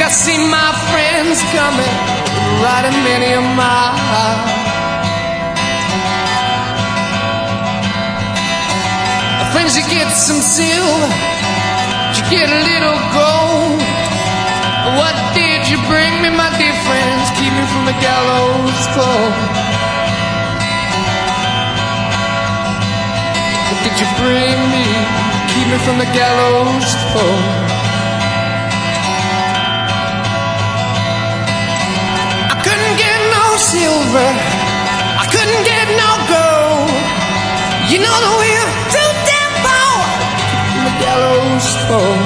I see my friends coming, riding many a mile. Friends, you get some silver, you get a little gold. What did you bring me, my dear friends? Keep me from the gallows cold. What did you bring me? Keep me from the gallows cold. I couldn't get no silver, I couldn't get no gold. You know the way too damn far from the gallows cold.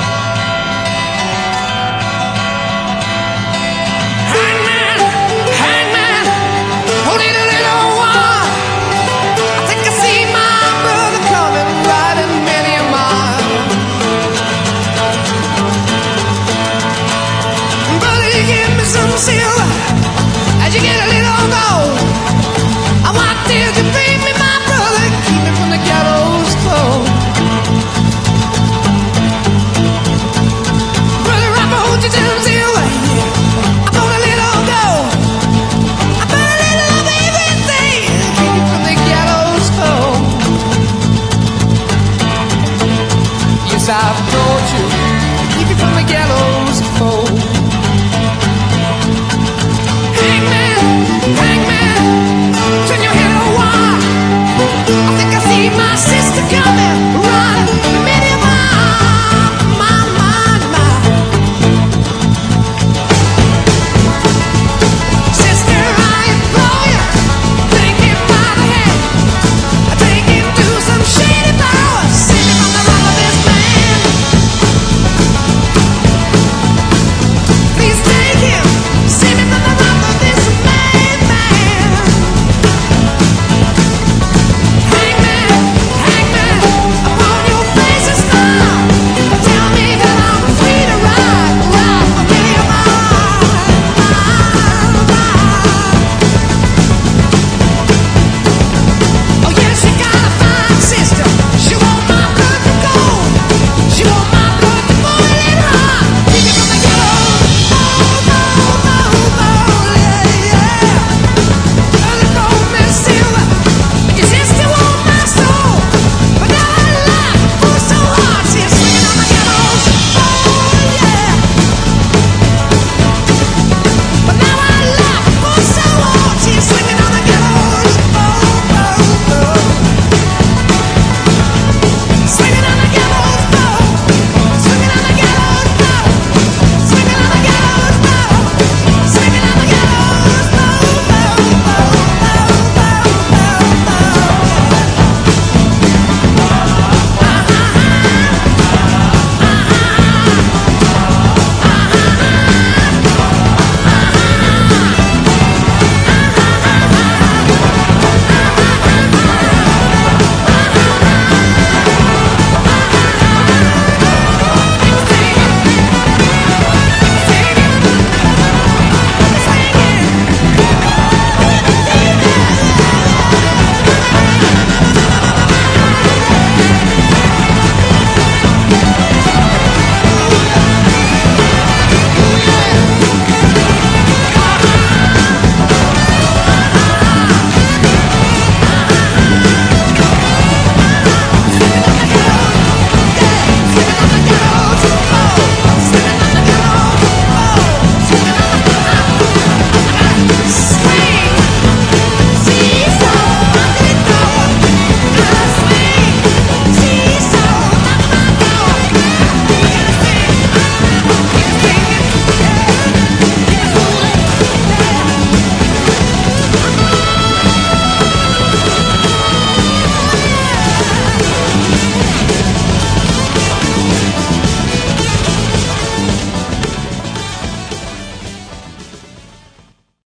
As you get a little gold, I want till you bring me my brother, keep me from the gallows cold. Brother, I hold you down silver, I bought a little gold, I bought a little of everything, keep you from the gallows cold. Yes, I've told you, keep you from the gallows cold.